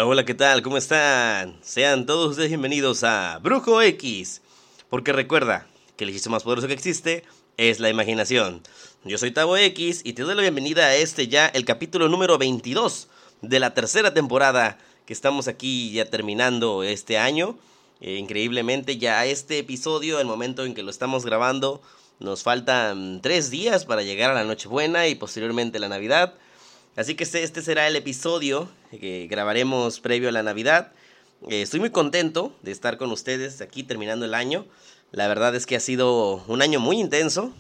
Hola, hola, ¿qué tal? ¿Cómo están? Sean todos ustedes bienvenidos a Brujo X. Porque recuerda que el hechizo más poderoso que existe es la imaginación. Yo soy Tavo X y te doy la bienvenida a el capítulo número 22 de la tercera temporada que estamos aquí ya terminando este año. Increíblemente ya este episodio, el momento en que lo estamos grabando, nos faltan 3 días para llegar a la Nochebuena y posteriormente la Navidad. Así que este será el episodio que grabaremos previo a la Navidad. Estoy muy contento de estar con ustedes aquí terminando el año. La verdad es que ha sido un año muy intenso.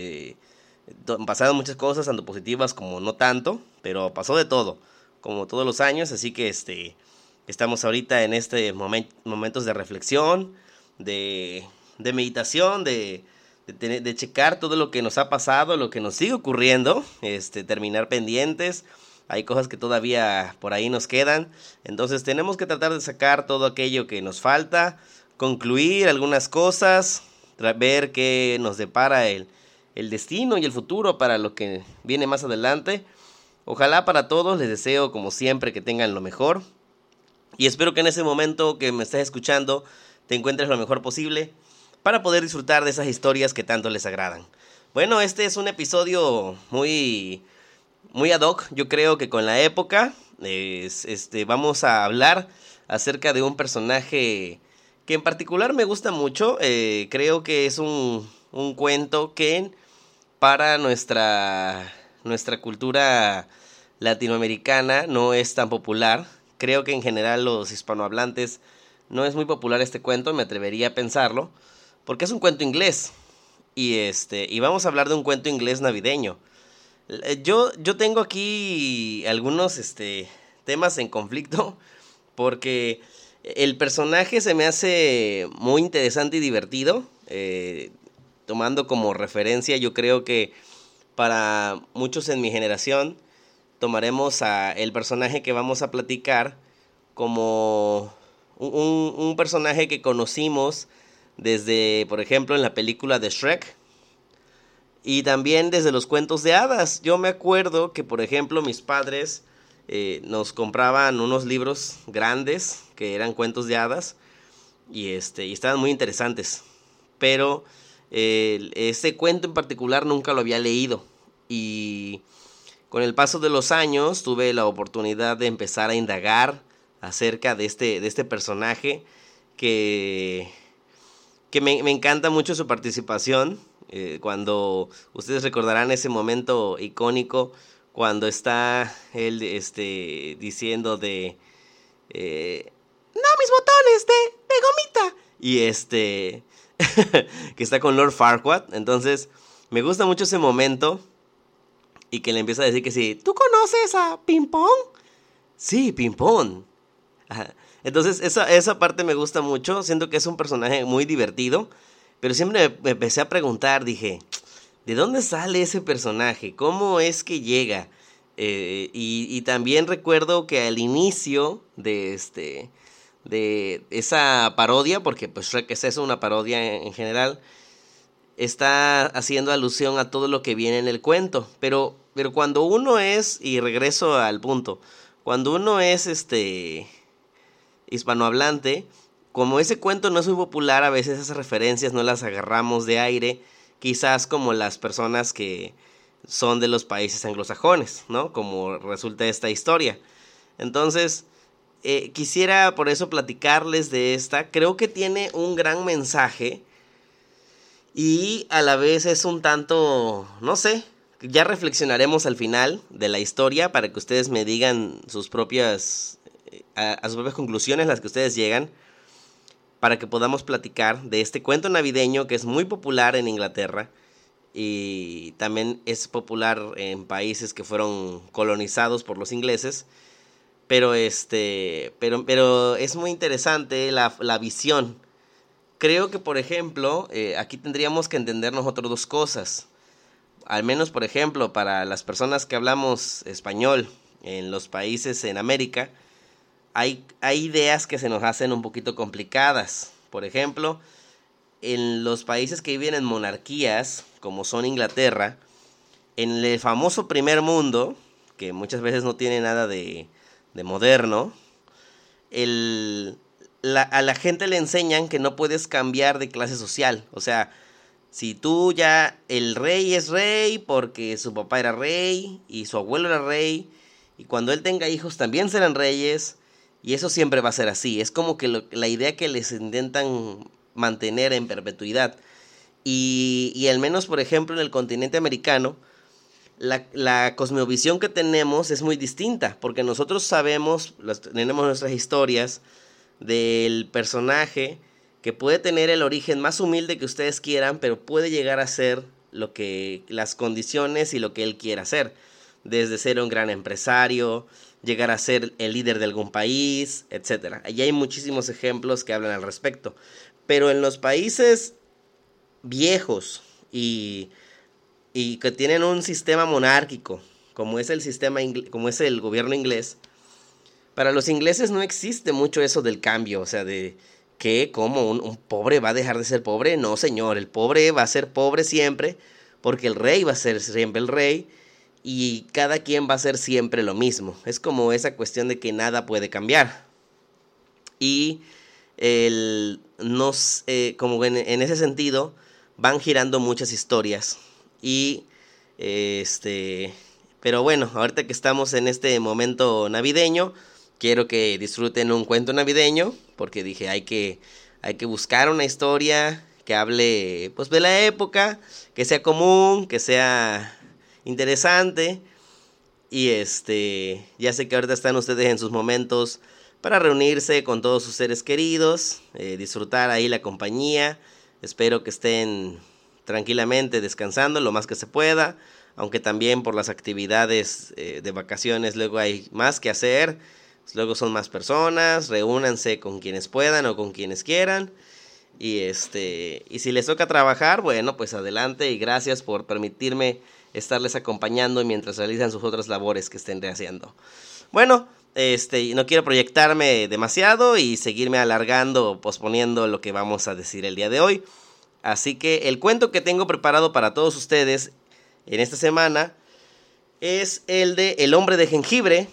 Han pasado muchas cosas, tanto positivas como no tanto, pero pasó de todo, como todos los años. Así que estamos ahorita en momentos de reflexión, de meditación, de checar todo lo que nos ha pasado, lo que nos sigue ocurriendo, terminar pendientes. Hay cosas que todavía por ahí nos quedan, entonces tenemos que tratar de sacar todo aquello que nos falta, concluir algunas cosas, ver qué nos depara el destino y el futuro para lo que viene más adelante. Ojalá para todos, les deseo como siempre que tengan lo mejor y espero que en ese momento que me estés escuchando te encuentres lo mejor posible para poder disfrutar de esas historias que tanto les agradan. Bueno, este es un episodio muy ad hoc, yo creo que con la época. Vamos a hablar acerca de un personaje que en particular me gusta mucho. Creo que es un cuento que para nuestra cultura latinoamericana no es tan popular. Creo que en general los hispanohablantes no es muy popular este cuento, me atrevería a pensarlo, porque es un cuento inglés. Y vamos a hablar de un cuento inglés navideño. Yo tengo aquí algunos temas en conflicto porque el personaje se me hace muy interesante y divertido. Tomando como referencia, yo creo que para muchos en mi generación tomaremos a el personaje que vamos a platicar como un personaje que conocimos desde, por ejemplo, en la película de Shrek. Y también desde los cuentos de hadas. Yo me acuerdo que, por ejemplo, mis padres nos compraban unos libros grandes que eran cuentos de hadas y estaban muy interesantes. Pero ese cuento en particular nunca lo había leído. Y con el paso de los años tuve la oportunidad de empezar a indagar acerca de este personaje que me encanta mucho su participación. Cuando ustedes recordarán ese momento icónico cuando está él diciendo no, mis botones de gomita. Y que está con Lord Farquaad. Entonces me gusta mucho ese momento. Y que le empieza a decir que sí. ¿Tú conoces a Pimpón? Sí, Pimpón. Ajá. Entonces esa parte me gusta mucho. Siento que es un personaje muy divertido. Pero siempre me empecé a preguntar, dije, ¿de dónde sale ese personaje? ¿Cómo es que llega? Y también recuerdo que al inicio de esa parodia, porque pues Shrek es eso, una parodia en general, está haciendo alusión a todo lo que viene en el cuento. Pero cuando uno es, y regreso al punto, cuando uno es hispanohablante, como ese cuento no es muy popular, a veces esas referencias no las agarramos de aire, quizás como las personas que son de los países anglosajones, ¿no? Como resulta esta historia. Entonces, quisiera por eso platicarles de esta. Creo que tiene un gran mensaje y a la vez es un tanto, no sé, ya reflexionaremos al final de la historia para que ustedes me digan sus propias, a sus propias conclusiones, las que ustedes llegan, para que podamos platicar de este cuento navideño que es muy popular en Inglaterra y también es popular en países que fueron colonizados por los ingleses, pero pero es muy interesante la visión. Creo que, por ejemplo, aquí tendríamos que entender nosotros dos cosas. Al menos, por ejemplo, para las personas que hablamos español en los países en América, hay ideas que se nos hacen un poquito complicadas. Por ejemplo, en los países que viven en monarquías, como son Inglaterra, en el famoso primer mundo, que muchas veces no tiene nada de moderno, a la gente le enseñan que no puedes cambiar de clase social. O sea, si tú ya, el rey es rey porque su papá era rey y su abuelo era rey, y cuando él tenga hijos también serán reyes, y eso siempre va a ser así. Es como que la idea que les intentan mantener en perpetuidad. Y al menos, por ejemplo, en el continente americano, la cosmovisión que tenemos es muy distinta, porque nosotros sabemos, tenemos nuestras historias del personaje que puede tener el origen más humilde que ustedes quieran, pero puede llegar a ser lo que las condiciones y lo que él quiera hacer, desde ser un gran empresario, llegar a ser el líder de algún país, etcétera. Allí hay muchísimos ejemplos que hablan al respecto, pero en los países viejos y que tienen un sistema monárquico, como es como es el gobierno inglés, para los ingleses no existe mucho eso del cambio, o sea, de que como un pobre va a dejar de ser pobre. No, señor, el pobre va a ser pobre siempre, porque el rey va a ser siempre el rey, y cada quien va a ser siempre lo mismo. Es como esa cuestión de que nada puede cambiar. Y como en ese sentido, van girando muchas historias. Y pero bueno, ahorita que estamos en este momento navideño, quiero que disfruten un cuento navideño, porque dije, hay que buscar una historia que hable pues de la época, que sea común, que sea interesante. Y ya sé que ahorita están ustedes en sus momentos para reunirse con todos sus seres queridos, disfrutar ahí la compañía. Espero que estén tranquilamente descansando lo más que se pueda, aunque también por las actividades de vacaciones luego hay más que hacer. Luego son más personas, reúnanse con quienes puedan o con quienes quieran. Y si les toca trabajar, bueno, pues adelante, y gracias por permitirme estarles acompañando mientras realizan sus otras labores que estén haciendo. Bueno, no quiero proyectarme demasiado y seguirme alargando o posponiendo lo que vamos a decir el día de hoy. Así que el cuento que tengo preparado para todos ustedes en esta semana es el de El hombre de jengibre.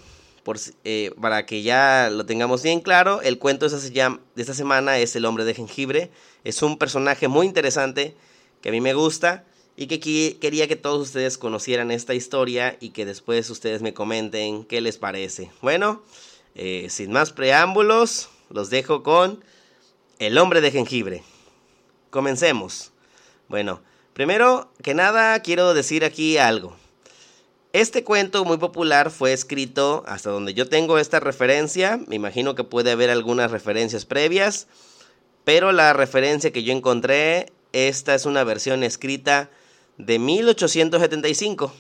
Para que ya lo tengamos bien claro, el cuento de esta semana es El hombre de jengibre. Es un personaje muy interesante que a mí me gusta y que quería que todos ustedes conocieran esta historia y que después ustedes me comenten qué les parece. Bueno, sin más preámbulos, los dejo con El hombre de jengibre. Comencemos. Bueno, primero que nada quiero decir aquí algo. Este cuento muy popular fue escrito, hasta donde yo tengo esta referencia, me imagino que puede haber algunas referencias previas, pero la referencia que yo encontré, esta es una versión escrita de 1875,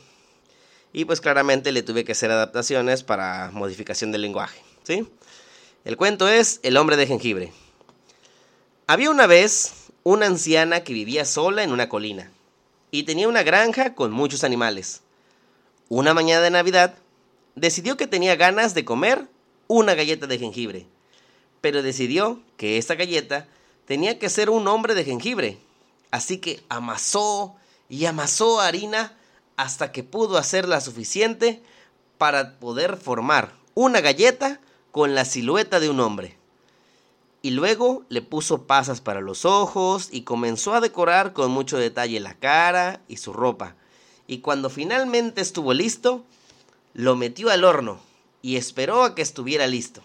y pues claramente le tuve que hacer adaptaciones para modificación del lenguaje, ¿sí? El cuento es El hombre de jengibre. Había una vez una anciana que vivía sola en una colina, y tenía una granja con muchos animales. Una mañana de Navidad, decidió que tenía ganas de comer una galleta de jengibre, pero decidió que esta galleta tenía que ser un hombre de jengibre, así que amasó y amasó harina hasta que pudo hacerla suficiente para poder formar una galleta con la silueta de un hombre. Y luego le puso pasas para los ojos y comenzó a decorar con mucho detalle la cara y su ropa. Y cuando finalmente estuvo listo, lo metió al horno y esperó a que estuviera listo.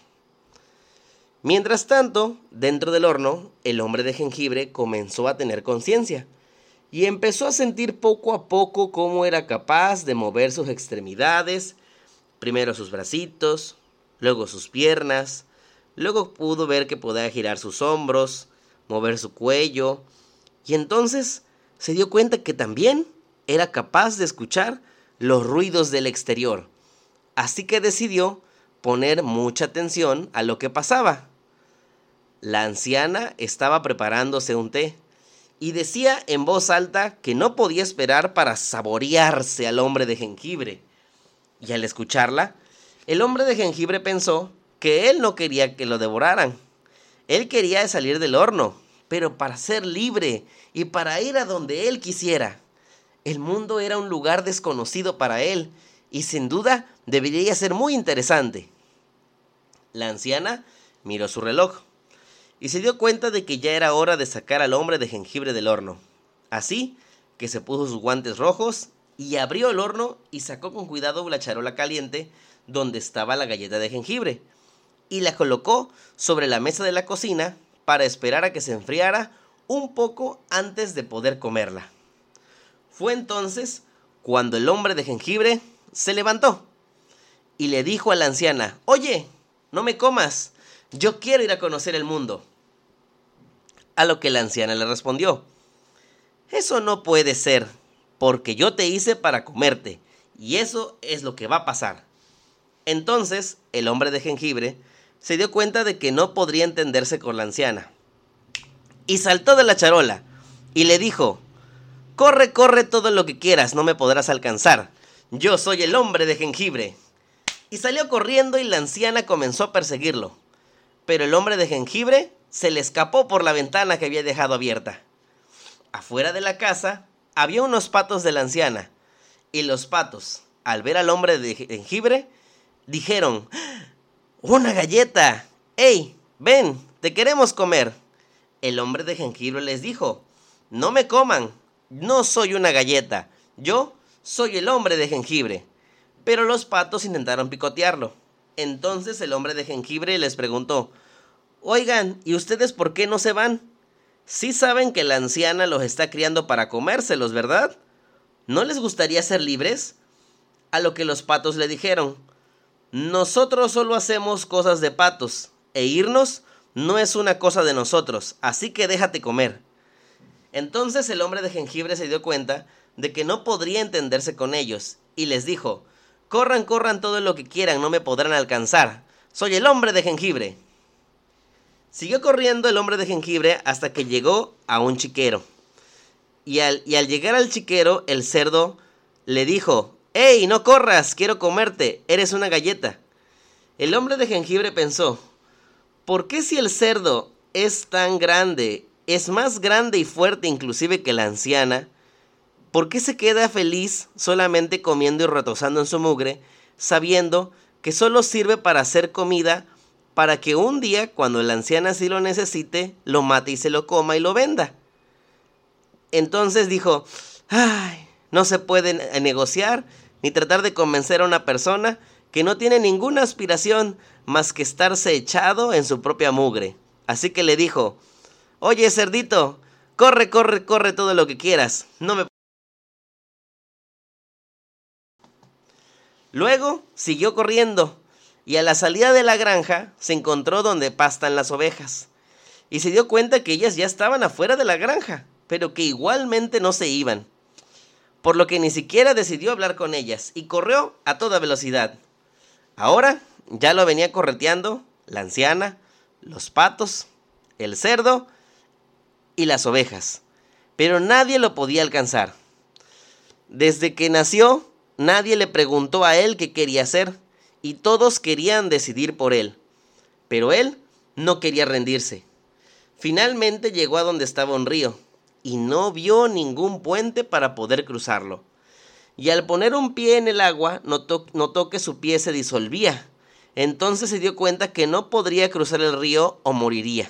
Mientras tanto, dentro del horno, el hombre de jengibre comenzó a tener conciencia y empezó a sentir poco a poco cómo era capaz de mover sus extremidades, primero sus bracitos, luego sus piernas, luego pudo ver que podía girar sus hombros, mover su cuello, y entonces se dio cuenta que también era capaz de escuchar los ruidos del exterior, así que decidió poner mucha atención a lo que pasaba. La anciana estaba preparándose un té y decía en voz alta que no podía esperar para saborearse al hombre de jengibre. Y al escucharla, el hombre de jengibre pensó que él no quería que lo devoraran. Él quería salir del horno, pero para ser libre y para ir a donde él quisiera. El mundo era un lugar desconocido para él y sin duda debería ser muy interesante. La anciana miró su reloj y se dio cuenta de que ya era hora de sacar al hombre de jengibre del horno. Así que se puso sus guantes rojos y abrió el horno y sacó con cuidado la charola caliente donde estaba la galleta de jengibre y la colocó sobre la mesa de la cocina para esperar a que se enfriara un poco antes de poder comerla. Fue entonces cuando el hombre de jengibre se levantó y le dijo a la anciana: «Oye, no me comas, yo quiero ir a conocer el mundo». A lo que la anciana le respondió: «Eso no puede ser, porque yo te hice para comerte, y eso es lo que va a pasar». Entonces el hombre de jengibre se dio cuenta de que no podría entenderse con la anciana, y saltó de la charola, y le dijo: «Corre, corre todo lo que quieras, no me podrás alcanzar. Yo soy el hombre de jengibre». Y salió corriendo y la anciana comenzó a perseguirlo. Pero el hombre de jengibre se le escapó por la ventana que había dejado abierta. Afuera de la casa había unos patos de la anciana, y los patos, al ver al hombre de jengibre, dijeron: «¡Una galleta! ¡Ey, ven, te queremos comer!». El hombre de jengibre les dijo: «No me coman, no soy una galleta, yo soy el hombre de jengibre». Pero los patos intentaron picotearlo. Entonces el hombre de jengibre les preguntó: «Oigan, ¿y ustedes por qué no se van? Sí saben que la anciana los está criando para comérselos, ¿verdad? ¿No les gustaría ser libres?». A lo que los patos le dijeron: «Nosotros solo hacemos cosas de patos, e irnos no es una cosa de nosotros, así que déjate comer». Entonces el hombre de jengibre se dio cuenta de que no podría entenderse con ellos, y les dijo: «Corran, corran todo lo que quieran, no me podrán alcanzar. Soy el hombre de jengibre». Siguió corriendo el hombre de jengibre hasta que llegó a un chiquero. Y al llegar al chiquero, el cerdo le dijo: «¡Ey, no corras! Quiero comerte, eres una galleta». El hombre de jengibre pensó: «¿Por qué si el cerdo es tan grande, es más grande y fuerte inclusive que la anciana? ¿Por qué se queda feliz solamente comiendo y retozando en su mugre, sabiendo que solo sirve para hacer comida para que un día, cuando la anciana sí lo necesite, lo mate y se lo coma y lo venda?». Entonces dijo: «Ay, no se puede negociar ni tratar de convencer a una persona que no tiene ninguna aspiración más que estarse echado en su propia mugre». Así que le dijo: «Oye, cerdito, corre, corre, corre todo lo que quieras, no me...». Luego siguió corriendo y a la salida de la granja se encontró donde pastan las ovejas y se dio cuenta que ellas ya estaban afuera de la granja, pero que igualmente no se iban, por lo que ni siquiera decidió hablar con ellas y corrió a toda velocidad. Ahora ya lo venía correteando la anciana, los patos, el cerdo y las ovejas, pero nadie lo podía alcanzar. Desde que nació, nadie le preguntó a él qué quería hacer, y todos querían decidir por él, pero él no quería rendirse. Finalmente llegó a donde estaba un río, y no vio ningún puente para poder cruzarlo. Y al poner un pie en el agua, notó que su pie se disolvía. Entonces se dio cuenta que no podría cruzar el río o moriría.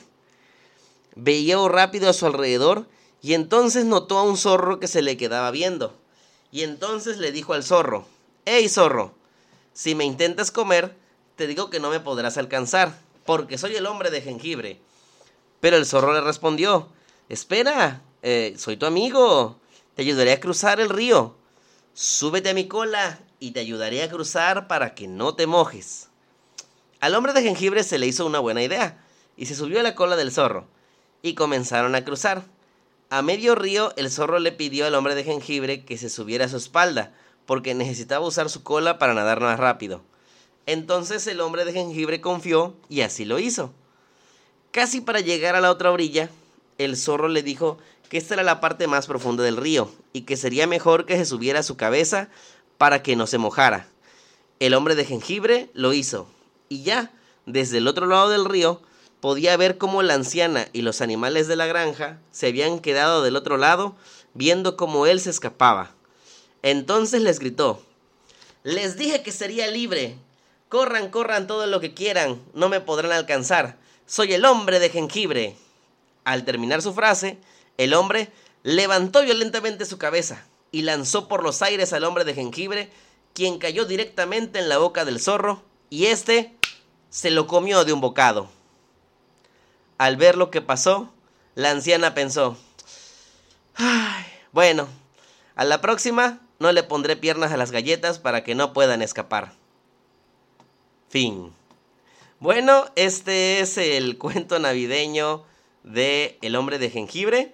Veía rápido a su alrededor, y entonces notó a un zorro que se le quedaba viendo. Y entonces le dijo al zorro: «Hey, zorro, si me intentas comer, te digo que no me podrás alcanzar, porque soy el hombre de jengibre». Pero el zorro le respondió: «Espera, soy tu amigo, te ayudaré a cruzar el río. Súbete a mi cola y te ayudaré a cruzar para que no te mojes». Al hombre de jengibre se le hizo una buena idea, y se subió a la cola del zorro, y comenzaron a cruzar. A medio río, el zorro le pidió al hombre de jengibre que se subiera a su espalda, porque necesitaba usar su cola para nadar más rápido. Entonces el hombre de jengibre confió y así lo hizo. Casi para llegar a la otra orilla, el zorro le dijo que esta era la parte más profunda del río y que sería mejor que se subiera a su cabeza para que no se mojara. El hombre de jengibre lo hizo, y ya, desde el otro lado del río, podía ver cómo la anciana y los animales de la granja se habían quedado del otro lado, viendo cómo él se escapaba. Entonces les gritó: «Les dije que sería libre. Corran, corran todo lo que quieran, no me podrán alcanzar. soy el hombre de jengibre. Al terminar su frase, el hombre levantó violentamente su cabeza y lanzó por los aires al hombre de jengibre, quien cayó directamente en la boca del zorro, y éste se lo comió de un bocado. Al ver lo que pasó, la anciana pensó: "Ay, bueno, a la próxima no le pondré piernas a las galletas para que no puedan escapar". Fin. Bueno, este es el cuento navideño de El hombre de jengibre.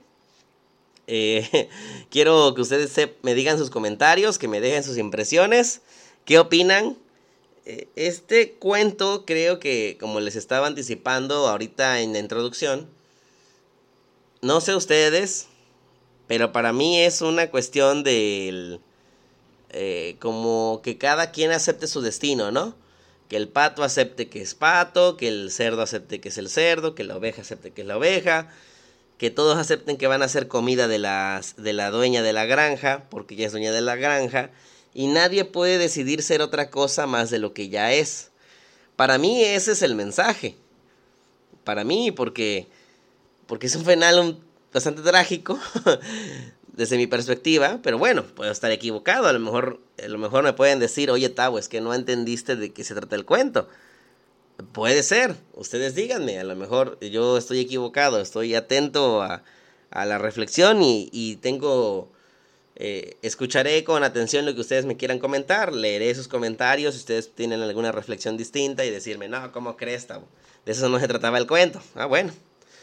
Quiero que ustedes me digan sus comentarios, que me dejen sus impresiones. ¿Qué opinan? Este cuento, creo que, como les estaba anticipando ahorita en la introducción, no sé ustedes, pero para mí es una cuestión del... como que cada quien acepte su destino, ¿no? Que el pato acepte que es pato, que el cerdo acepte que es el cerdo, que la oveja acepte que es la oveja, que todos acepten que van a ser comida de la dueña de la granja, porque ya es dueña de la granja, y nadie puede decidir ser otra cosa más de lo que ya es. Para mí ese es el mensaje. Para mí, porque es un final bastante trágico, desde mi perspectiva, pero bueno, puedo estar equivocado. A lo mejor me pueden decir: oye, Tavo, es que no entendiste de qué se trata el cuento. Puede ser, ustedes díganme, a lo mejor yo estoy equivocado, estoy atento a la reflexión y escucharé con atención lo que ustedes me quieran comentar, leeré sus comentarios si ustedes tienen alguna reflexión distinta y decirme: no, ¿cómo crees, Tavo? De eso no se trataba el cuento. Ah, bueno.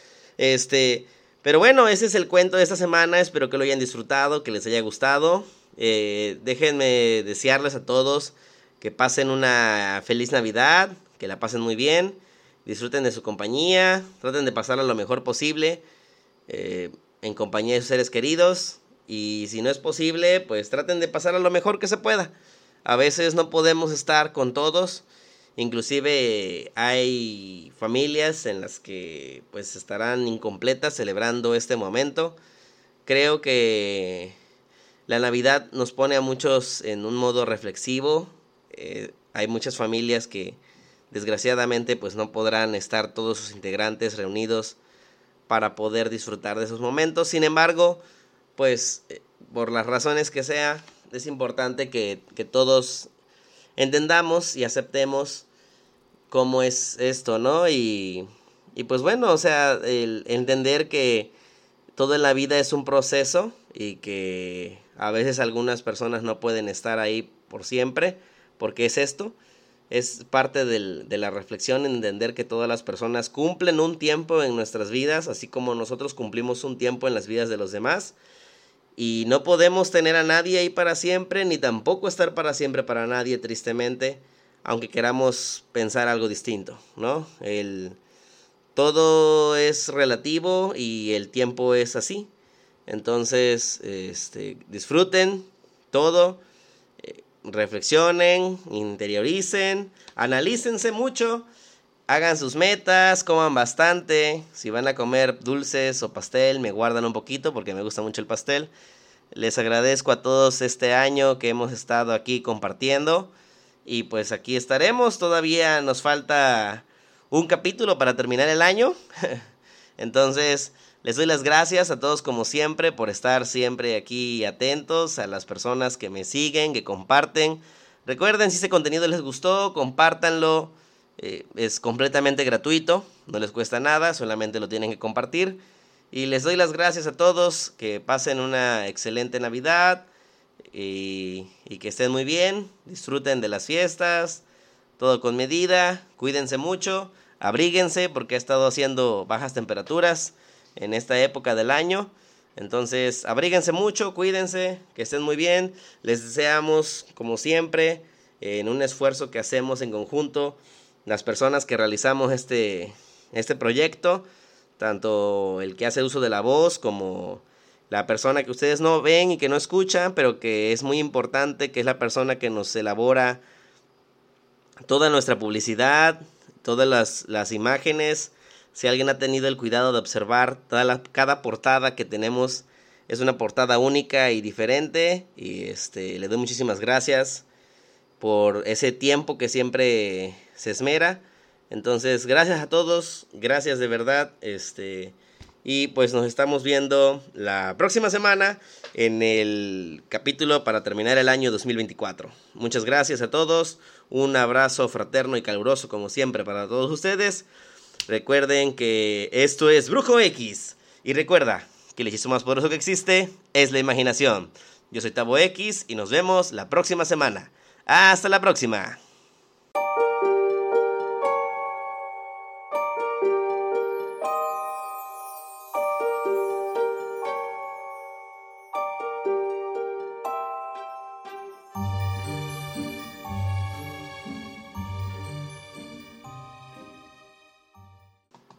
Pero bueno, ese es el cuento de esta semana, espero que lo hayan disfrutado, que les haya gustado. Déjenme desearles a todos que pasen una feliz Navidad, que la pasen muy bien, disfruten de su compañía, traten de pasarla lo mejor posible, en compañía de sus seres queridos, y si no es posible, pues traten de pasarla lo mejor que se pueda. A veces no podemos estar con todos, inclusive hay familias en las que pues estarán incompletas celebrando este momento. Creo que la Navidad nos pone a muchos en un modo reflexivo. Hay muchas familias que desgraciadamente pues no podrán estar todos sus integrantes reunidos para poder disfrutar de esos momentos. Sin embargo, pues por las razones que sea, es importante que todos entendamos y aceptemos cómo es esto, ¿no? Y pues bueno, o sea, el entender que todo en la vida es un proceso y que a veces algunas personas no pueden estar ahí por siempre, porque es esto, es parte de la reflexión, entender que todas las personas cumplen un tiempo en nuestras vidas, así como nosotros cumplimos un tiempo en las vidas de los demás, y no podemos tener a nadie ahí para siempre, ni tampoco estar para siempre para nadie, tristemente, aunque queramos pensar algo distinto, ¿no? Todo es relativo y el tiempo es así. Entonces, disfruten todo, reflexionen, interioricen, analícense mucho, hagan sus metas, coman bastante. Si van a comer dulces o pastel, me guardan un poquito porque me gusta mucho el pastel. Les agradezco a todos este año que hemos estado aquí compartiendo. Y pues aquí estaremos, todavía nos falta un capítulo para terminar el año. Entonces, les doy las gracias a todos como siempre por estar siempre aquí atentos, a las personas que me siguen, que comparten. Recuerden, si este contenido les gustó, compártanlo. Es completamente gratuito, no les cuesta nada, solamente lo tienen que compartir. Y les doy las gracias a todos, que pasen una excelente Navidad. Y que estén muy bien, disfruten de las fiestas, todo con medida, cuídense mucho, abríguense porque ha estado haciendo bajas temperaturas en esta época del año. Entonces, abríguense mucho, cuídense, que estén muy bien. Les deseamos, como siempre, en un esfuerzo que hacemos en conjunto, las personas que realizamos este proyecto, tanto el que hace uso de la voz como la persona que ustedes no ven y que no escuchan, pero que es muy importante, que es la persona que nos elabora toda nuestra publicidad, todas las imágenes. Si alguien ha tenido el cuidado de observar cada portada que tenemos, es una portada única y diferente. Y le doy muchísimas gracias por ese tiempo que siempre se esmera. Entonces, gracias a todos, gracias de verdad, y pues nos estamos viendo la próxima semana en el capítulo para terminar el año 2024. Muchas gracias a todos, un abrazo fraterno y caluroso como siempre para todos ustedes. Recuerden que esto es Brujo X, y recuerda que el hechizo más poderoso que existe es la imaginación. Yo soy Tabo X y nos vemos la próxima semana. ¡Hasta la próxima!